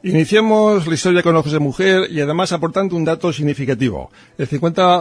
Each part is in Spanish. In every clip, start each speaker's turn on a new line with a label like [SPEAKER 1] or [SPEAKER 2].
[SPEAKER 1] Iniciamos la historia con ojos de mujer y además aportando un dato significativo. El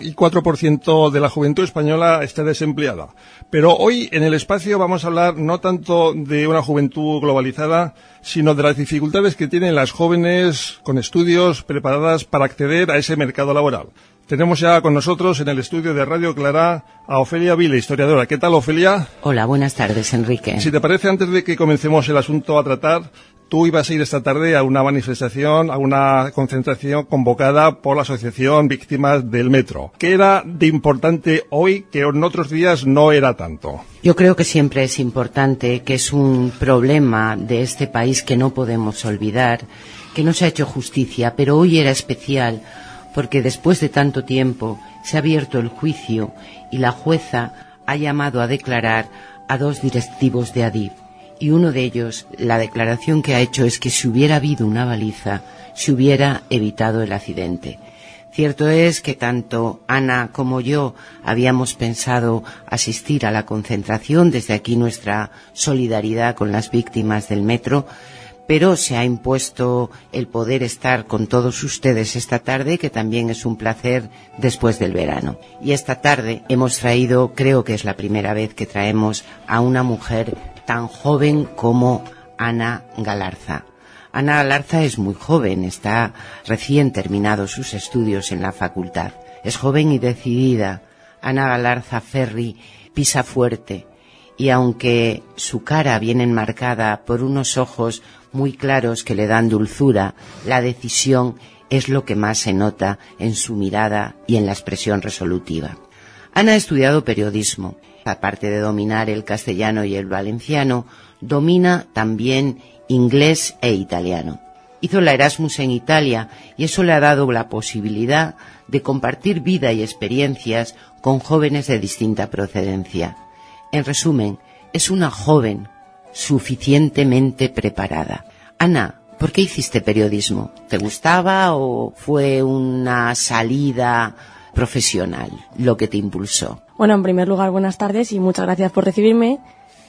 [SPEAKER 1] 54% de la juventud española está desempleada. Pero hoy en el espacio vamos a hablar no tanto de una juventud globalizada, sino de las dificultades que tienen las jóvenes con estudios preparadas para acceder a ese mercado laboral. Tenemos ya con nosotros en el estudio de Radio Clará a Ofelia Vila, historiadora. ¿Qué tal, Ofelia?
[SPEAKER 2] Hola, buenas tardes, Enrique.
[SPEAKER 1] Si te parece, antes de que comencemos el asunto a tratar, tú ibas a ir esta tarde a una manifestación, a una concentración convocada por la Asociación Víctimas del Metro. ¿Qué era de importante hoy que en otros días no era tanto?
[SPEAKER 2] Yo creo que siempre es importante, que es un problema de este país que no podemos olvidar, que no se ha hecho justicia, pero hoy era especial porque después de tanto tiempo se ha abierto el juicio y la jueza ha llamado a declarar a 2 directivos de Adif. Y uno de ellos, la declaración que ha hecho es que si hubiera habido una baliza, se hubiera evitado el accidente. Cierto es que tanto Ana como yo habíamos pensado asistir a la concentración, desde aquí nuestra solidaridad con las víctimas del metro, pero se ha impuesto el poder estar con todos ustedes esta tarde, que también es un placer después del verano. Y esta tarde hemos traído, creo que es la primera vez que traemos a una mujer tan joven como Ana Galarza. Ana Galarza es muy joven, está recién terminado sus estudios en la facultad. Es joven y decidida. Ana Galarza Ferri pisa fuerte y aunque su cara viene enmarcada por unos ojos muy claros que le dan dulzura, la decisión es lo que más se nota en su mirada y en la expresión resolutiva. Ana ha estudiado periodismo. Aparte de dominar el castellano y el valenciano, domina también inglés e italiano. Hizo la Erasmus en Italia y eso le ha dado la posibilidad de compartir vida y experiencias con jóvenes de distinta procedencia. En resumen, es una joven suficientemente preparada. Ana, ¿por qué hiciste periodismo? ¿Te gustaba o fue una salida profesional lo que te impulsó?
[SPEAKER 3] Bueno, en primer lugar, buenas tardes y muchas gracias por recibirme.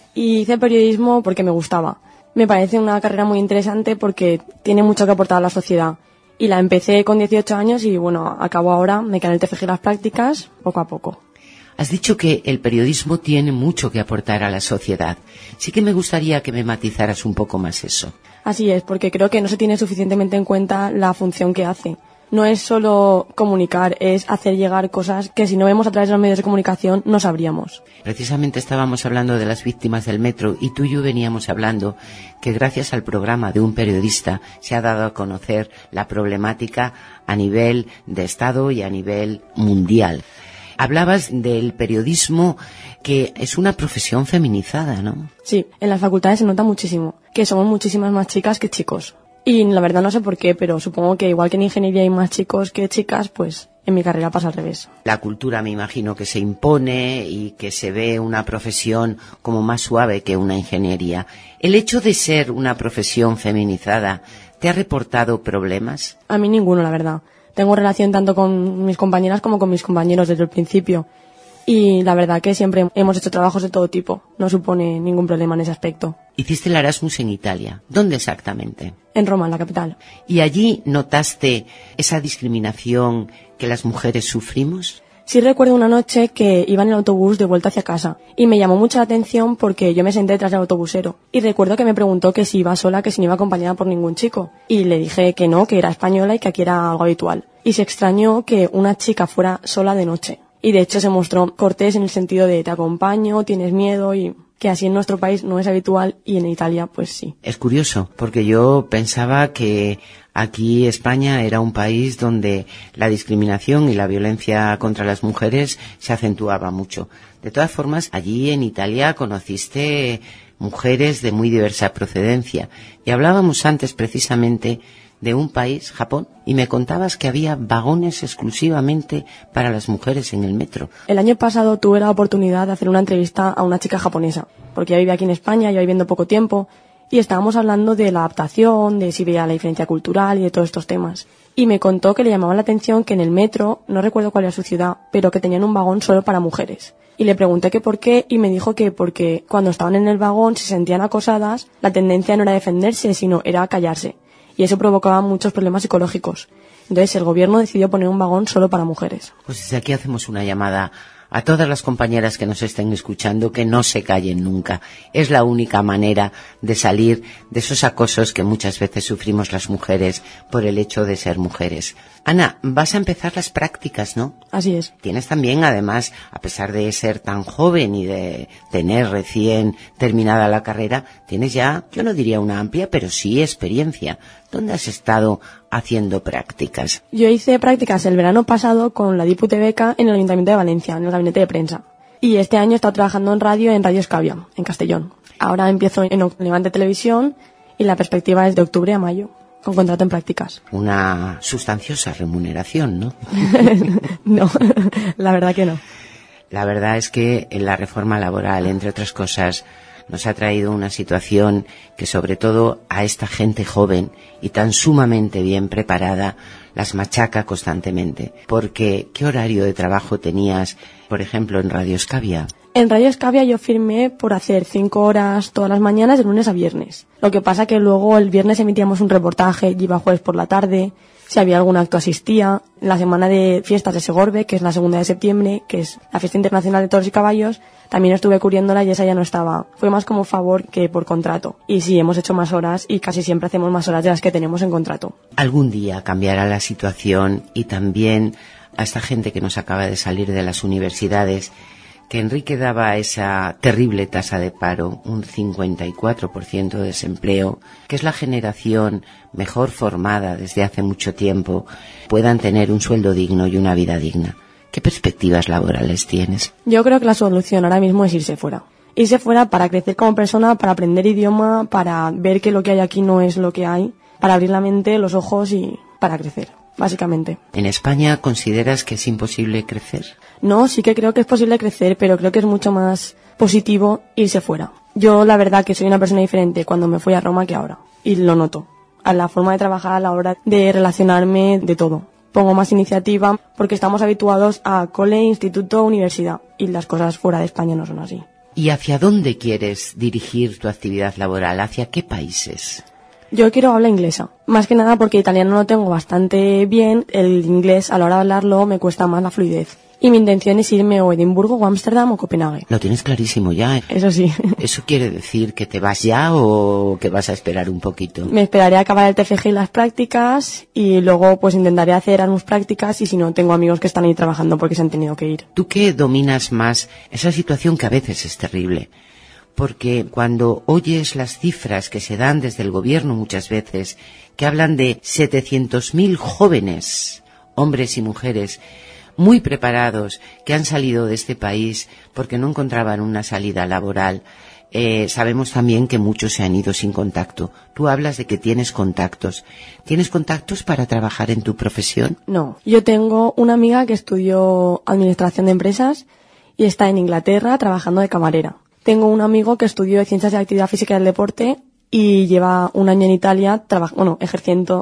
[SPEAKER 3] Y hice periodismo porque me gustaba. Me parece una carrera muy interesante porque tiene mucho que aportar a la sociedad. Y la empecé con 18 años y, bueno, acabo ahora, me quedé en el TFG las prácticas, poco a poco.
[SPEAKER 2] Has dicho que el periodismo tiene mucho que aportar a la sociedad. Sí que me gustaría que me matizaras un poco más eso.
[SPEAKER 3] Así es, porque creo que no se tiene suficientemente en cuenta la función que hace. No es solo comunicar, es hacer llegar cosas que si no vemos a través de los medios de comunicación no sabríamos.
[SPEAKER 2] Precisamente estábamos hablando de las víctimas del metro y tú y yo veníamos hablando que gracias al programa de un periodista se ha dado a conocer la problemática a nivel de Estado y a nivel mundial. Hablabas del periodismo, que es una profesión feminizada, ¿no?
[SPEAKER 3] Sí, en las facultades se nota muchísimo, que somos muchísimas más chicas que chicos. Y la verdad no sé por qué, pero supongo que igual que en ingeniería hay más chicos que chicas, pues en mi carrera pasa al revés.
[SPEAKER 2] La cultura me imagino que se impone y que se ve una profesión como más suave que una ingeniería. ¿El hecho de ser una profesión feminizada te ha reportado problemas?
[SPEAKER 3] A mí ninguno, la verdad. Tengo relación tanto con mis compañeras como con mis compañeros desde el principio. Y la verdad que siempre hemos hecho trabajos de todo tipo. No supone ningún problema en ese aspecto.
[SPEAKER 2] Hiciste el Erasmus en Italia. ¿Dónde exactamente?
[SPEAKER 3] En Roma, en la capital.
[SPEAKER 2] ¿Y allí notaste esa discriminación que las mujeres sufrimos?
[SPEAKER 3] Sí recuerdo una noche que iba en el autobús de vuelta hacia casa y me llamó mucho la atención porque yo me senté detrás del autobusero y recuerdo que me preguntó que si iba sola, que si no iba acompañada por ningún chico y le dije que no, que era española y que aquí era algo habitual. Y se extrañó que una chica fuera sola de noche y de hecho se mostró cortés en el sentido de te acompaño, tienes miedo y que así en nuestro país no es habitual y en Italia pues sí.
[SPEAKER 2] Es curioso porque yo pensaba que aquí España era un país donde la discriminación y la violencia contra las mujeres se acentuaba mucho. De todas formas, allí en Italia conociste mujeres de muy diversa procedencia y hablábamos antes precisamente de un país, Japón, y me contabas que había vagones exclusivamente para las mujeres en el metro.
[SPEAKER 3] El año pasado tuve la oportunidad de hacer una entrevista a una chica japonesa, porque ya vivía aquí en España, yo viviendo poco tiempo, y estábamos hablando de la adaptación, de si veía la diferencia cultural y de todos estos temas. Y me contó que le llamaba la atención que en el metro, no recuerdo cuál era su ciudad, pero que tenían un vagón solo para mujeres. Y le pregunté que por qué, y me dijo que porque cuando estaban en el vagón se sentían acosadas, la tendencia no era defenderse, sino era callarse. y eso provocaba muchos problemas psicológicos. Entonces el gobierno decidió poner un vagón solo para mujeres.
[SPEAKER 2] Pues desde aquí hacemos una llamada a todas las compañeras que nos estén escuchando, que no se callen nunca. Es la única manera de salir de esos acosos que muchas veces sufrimos las mujeres por el hecho de ser mujeres. Ana, vas a empezar las prácticas, ¿no?
[SPEAKER 3] Así es.
[SPEAKER 2] Tienes también, además, a pesar de ser tan joven y de tener recién terminada la carrera, tienes ya, yo no diría una amplia, pero sí experiencia. ¿Dónde has estado haciendo prácticas?
[SPEAKER 3] Yo hice prácticas el verano pasado con la Diputebeca en el Ayuntamiento de Valencia, en el gabinete de prensa. Y este año he estado trabajando en radio en Radio Escavia, en Castellón. Ahora empiezo en Levante Televisión y la perspectiva es de octubre a mayo, con contrato en prácticas.
[SPEAKER 2] Una sustanciosa remuneración, ¿no?
[SPEAKER 3] No, la verdad que no.
[SPEAKER 2] La verdad es que la reforma laboral, entre otras cosas, nos ha traído una situación que sobre todo a esta gente joven y tan sumamente bien preparada las machaca constantemente. Porque, ¿qué horario de trabajo tenías, por ejemplo, en Radio Escavia?
[SPEAKER 3] En Radio Escavia yo firmé por hacer 5 horas todas las mañanas de lunes a viernes. Lo que pasa que luego el viernes emitíamos un reportaje y iba jueves por la tarde. Si había algún acto asistía. La semana de fiestas de Segorbe, que es la 2 de septiembre, que es la fiesta internacional de toros y caballos, también estuve cubriéndola y esa ya no estaba. Fue más como favor que por contrato. Y sí, hemos hecho más horas y casi siempre hacemos más horas de las que tenemos en contrato.
[SPEAKER 2] Algún día cambiará la situación y también a esta gente que nos acaba de salir de las universidades, que Enrique daba esa terrible tasa de paro, un 54% de desempleo, que es la generación mejor formada desde hace mucho tiempo, puedan tener un sueldo digno y una vida digna. ¿Qué perspectivas laborales tienes?
[SPEAKER 3] Yo creo que la solución ahora mismo es irse fuera. Irse fuera para crecer como persona, para aprender idioma, para ver que lo que hay aquí no es lo que hay, para abrir la mente, los ojos y para crecer, básicamente.
[SPEAKER 2] ¿En España consideras que es imposible crecer?
[SPEAKER 3] No, sí que creo que es posible crecer, pero creo que es mucho más positivo irse fuera. Yo la verdad que soy una persona diferente cuando me fui a Roma que ahora, y lo noto. A la forma de trabajar, a la hora de relacionarme, de todo. Pongo más iniciativa porque estamos habituados a cole, instituto, universidad, y las cosas fuera de España no son así.
[SPEAKER 2] ¿Y hacia dónde quieres dirigir tu actividad laboral? ¿Hacia qué países?
[SPEAKER 3] Yo quiero hablar inglesa, más que nada porque italiano lo tengo bastante bien, el inglés a la hora de hablarlo me cuesta más la fluidez. Y mi intención es irme o a Edimburgo, o a Ámsterdam o Copenhague.
[SPEAKER 2] Lo tienes clarísimo ya.
[SPEAKER 3] Eso sí.
[SPEAKER 2] ¿Eso quiere decir que te vas ya o que vas a esperar un poquito?
[SPEAKER 3] Me esperaré a acabar el TFG y las prácticas y luego pues intentaré hacer Erasmus prácticas y si no tengo amigos que están ahí trabajando porque se han tenido que ir.
[SPEAKER 2] ¿Tú qué dominas más esa situación que a veces es terrible? Porque cuando oyes las cifras que se dan desde el gobierno muchas veces, que hablan de 700.000 jóvenes, hombres y mujeres, muy preparados, que han salido de este país porque no encontraban una salida laboral, sabemos también que muchos se han ido sin contacto. Tú hablas de que tienes contactos. ¿Tienes contactos para trabajar en tu profesión?
[SPEAKER 3] No, yo tengo una amiga que estudió Administración de Empresas y está en Inglaterra trabajando de camarera. Tengo un amigo que estudió Ciencias de la Actividad Física y del Deporte y lleva un año en Italia ejerciendo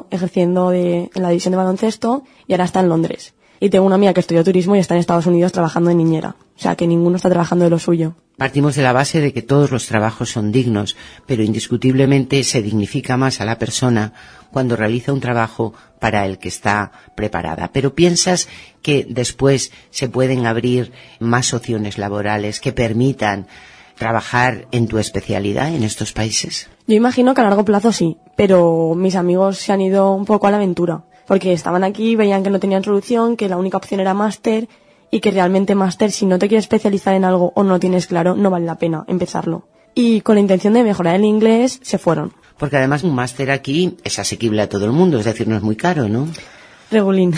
[SPEAKER 3] en la división de baloncesto y ahora está en Londres. Y tengo una amiga que estudió turismo y está en Estados Unidos trabajando de niñera. O sea, que ninguno está trabajando de lo suyo.
[SPEAKER 2] Partimos de la base de que todos los trabajos son dignos, pero indiscutiblemente se dignifica más a la persona cuando realiza un trabajo para el que está preparada. Pero ¿piensas que después se pueden abrir más opciones laborales que permitan trabajar en tu especialidad en estos países?
[SPEAKER 3] Yo imagino que a largo plazo sí, pero mis amigos se han ido un poco a la aventura. Porque estaban aquí, veían que no tenían solución, que la única opción era máster y que realmente máster, si no te quieres especializar en algo o no tienes claro, no vale la pena empezarlo. Y con la intención de mejorar el inglés, se fueron.
[SPEAKER 2] Porque además un máster aquí es asequible a todo el mundo, es decir, no es muy caro, ¿no?
[SPEAKER 3] Regulín.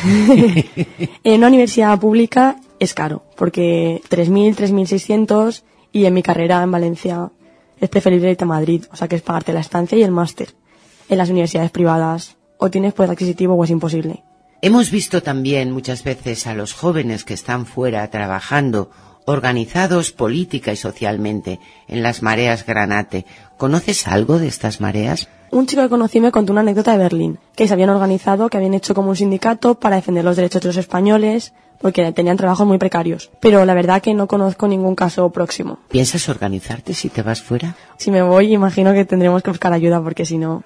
[SPEAKER 3] En una universidad pública es caro, porque 3.000, 3.600 y en mi carrera en Valencia es preferible irte a Madrid, o sea que es pagarte la estancia y el máster. En las universidades privadas o tienes poder adquisitivo o es imposible.
[SPEAKER 2] Hemos visto también muchas veces a los jóvenes que están fuera trabajando, organizados política y socialmente, en las mareas granate. ¿Conoces algo de estas mareas?
[SPEAKER 3] Un chico que conocí me contó una anécdota de Berlín, que se habían organizado, que habían hecho como un sindicato para defender los derechos de los españoles, porque tenían trabajos muy precarios. Pero la verdad que no conozco ningún caso próximo.
[SPEAKER 2] ¿Piensas organizarte si te vas fuera?
[SPEAKER 3] Si me voy, imagino que tendremos que buscar ayuda, porque si no...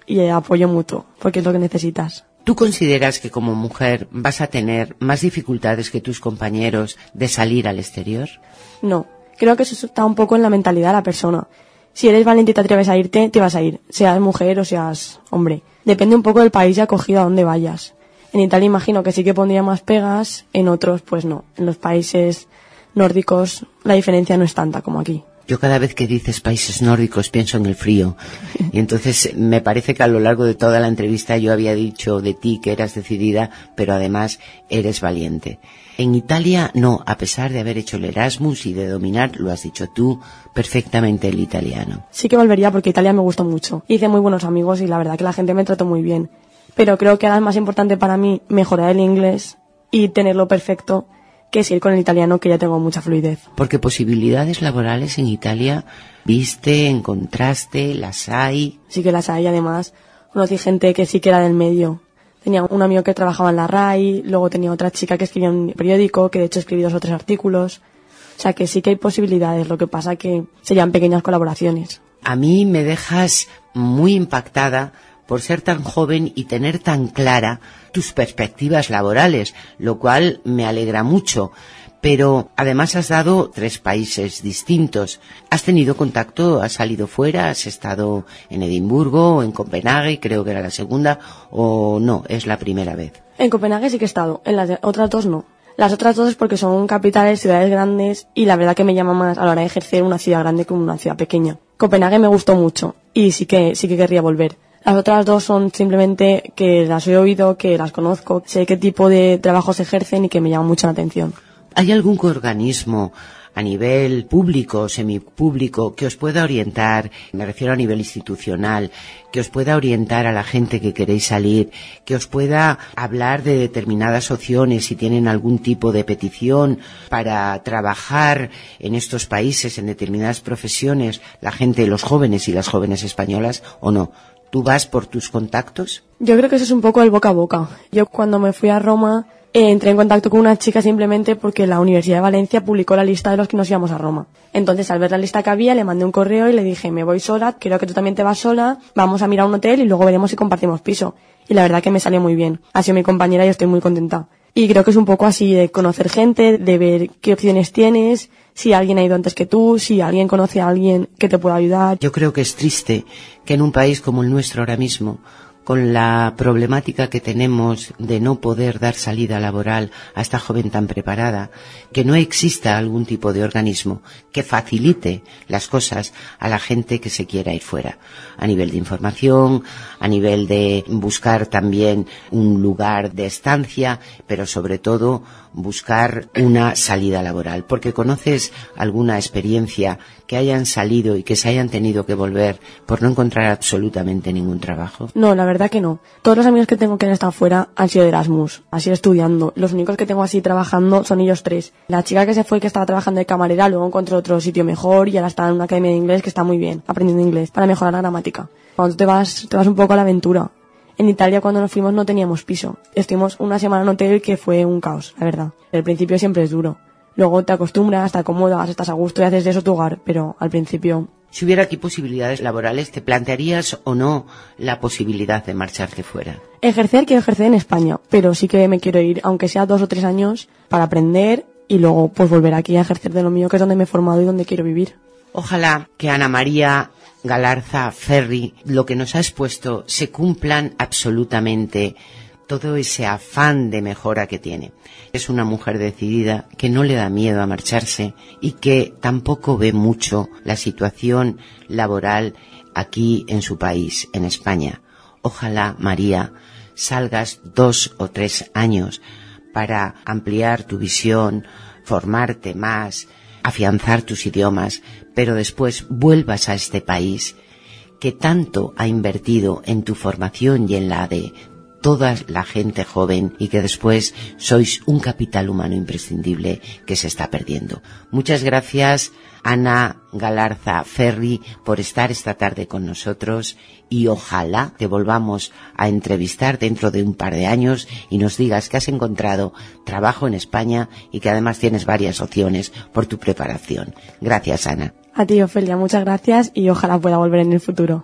[SPEAKER 3] y apoyo mutuo, porque es lo que necesitas.
[SPEAKER 2] ¿Tú consideras que como mujer vas a tener más dificultades que tus compañeros de salir al exterior?
[SPEAKER 3] No, creo que eso está un poco en la mentalidad de la persona. Si eres valiente y te atreves a irte, te vas a ir, seas mujer o seas hombre. Depende un poco del país de acogida a donde vayas. En Italia imagino que sí que pondría más pegas, en otros pues no. En los países nórdicos la diferencia no es tanta como aquí.
[SPEAKER 2] Yo cada vez que dices países nórdicos pienso en el frío. Y entonces me parece que a lo largo de toda la entrevista yo había dicho de ti que eras decidida, pero además eres valiente. En Italia no, a pesar de haber hecho el Erasmus y de dominar, lo has dicho tú, perfectamente el italiano.
[SPEAKER 3] Sí que volvería porque Italia me gustó mucho. Hice muy buenos amigos y la verdad que la gente me trató muy bien. Pero creo que ahora es más importante para mí mejorar el inglés y tenerlo perfecto que es ir con el italiano, que ya tengo mucha fluidez.
[SPEAKER 2] Porque posibilidades laborales en Italia, ¿viste, encontraste, las hay?
[SPEAKER 3] Sí que las hay, además conocí gente que sí que era del medio. Tenía un amigo que trabajaba en la RAI, luego tenía otra chica que escribía en un periódico, que de hecho escribí 2 o 3 artículos. O sea que sí que hay posibilidades, lo que pasa que serían pequeñas colaboraciones.
[SPEAKER 2] A mí me dejas muy impactada por ser tan joven y tener tan clara tus perspectivas laborales, lo cual me alegra mucho. Pero además has dado 3 países distintos. ¿Has tenido contacto? ¿Has salido fuera? ¿Has estado en Edimburgo o en Copenhague? Creo que era la segunda. ¿O no? ¿Es la primera vez?
[SPEAKER 3] En Copenhague sí que he estado, en las otras 2 no. Las otras 2 es porque son capitales, ciudades grandes, y la verdad que me llama más a la hora de ejercer una ciudad grande que una ciudad pequeña. Copenhague me gustó mucho y sí que querría volver. Las otras 2 son simplemente que las he oído, que las conozco, sé qué tipo de trabajos ejercen y que me llaman mucho la atención.
[SPEAKER 2] ¿Hay algún organismo a nivel público o semipúblico que os pueda orientar, me refiero a nivel institucional, que os pueda orientar a la gente que queréis salir, que os pueda hablar de determinadas opciones si tienen algún tipo de petición para trabajar en estos países, en determinadas profesiones, la gente, los jóvenes y las jóvenes españolas, o no? ¿Tú vas por tus contactos?
[SPEAKER 3] Yo creo que eso es un poco el boca a boca. Yo cuando me fui a Roma entré en contacto con una chica simplemente porque la Universidad de Valencia publicó la lista de los que nos íbamos a Roma. Entonces, al ver la lista que había, le mandé un correo y le dije, me voy sola, creo que tú también te vas sola, vamos a mirar un hotel y luego veremos si compartimos piso. Y la verdad que me salió muy bien. Ha sido mi compañera y estoy muy contenta. Y creo que es un poco así de conocer gente, de ver qué opciones tienes, si alguien ha ido antes que tú, si alguien conoce a alguien que te pueda ayudar.
[SPEAKER 2] Yo creo que es triste que en un país como el nuestro ahora mismo, con la problemática que tenemos de no poder dar salida laboral a esta joven tan preparada, que no exista algún tipo de organismo que facilite las cosas a la gente que se quiera ir fuera, a nivel de información, a nivel de buscar también un lugar de estancia, pero sobre todo buscar una salida laboral. Porque ¿conoces alguna experiencia que hayan salido y que se hayan tenido que volver por no encontrar absolutamente ningún trabajo?
[SPEAKER 3] No, la verdad que no. Todos los amigos que tengo que han estado fuera han sido de Erasmus, han sido estudiando. Los únicos que tengo así trabajando son ellos 3. La chica que se fue, que estaba trabajando de camarera, luego encontró otro sitio mejor y ahora está en una academia de inglés que está muy bien, aprendiendo inglés para mejorar la gramática. Cuando te vas un poco a la aventura. En Italia cuando nos fuimos no teníamos piso. Estuvimos una semana en hotel que fue un caos, la verdad. El principio siempre es duro. Luego te acostumbras, te acomodas, estás a gusto y haces de eso tu hogar, pero al principio...
[SPEAKER 2] Si hubiera aquí posibilidades laborales, ¿te plantearías o no la posibilidad de marcharte fuera?
[SPEAKER 3] Quiero ejercer en España, pero sí que me quiero ir, aunque sea 2 o 3 años, para aprender y luego pues volver aquí a ejercer de lo mío, que es donde me he formado y donde quiero vivir.
[SPEAKER 2] Ojalá que Ana María Galarza Ferri, lo que nos ha expuesto, se cumplan absolutamente todo ese afán de mejora que tiene. Es una mujer decidida, que no le da miedo a marcharse y que tampoco ve mucho la situación laboral aquí en su país, en España. Ojalá, María, salgas 2 o 3 años para ampliar tu visión, formarte más, afianzar tus idiomas, pero después vuelvas a este país que tanto ha invertido en tu formación y en la de toda la gente joven y que después sois un capital humano imprescindible que se está perdiendo. Muchas gracias, Ana Galarza Ferri, por estar esta tarde con nosotros y ojalá te volvamos a entrevistar dentro de un par de años y nos digas que has encontrado trabajo en España y que además tienes varias opciones por tu preparación. Gracias, Ana.
[SPEAKER 3] A ti, Ofelia, muchas gracias y ojalá pueda volver en el futuro.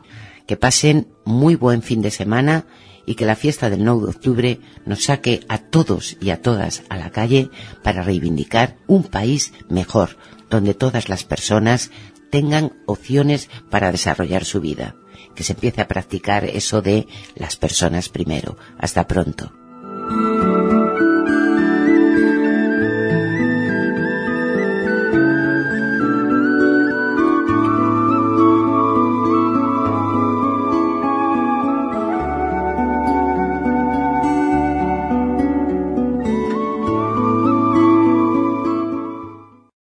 [SPEAKER 2] Que pasen muy buen fin de semana y que la fiesta del 9 de octubre nos saque a todos y a todas a la calle para reivindicar un país mejor, donde todas las personas tengan opciones para desarrollar su vida. Que se empiece a practicar eso de las personas primero. Hasta pronto.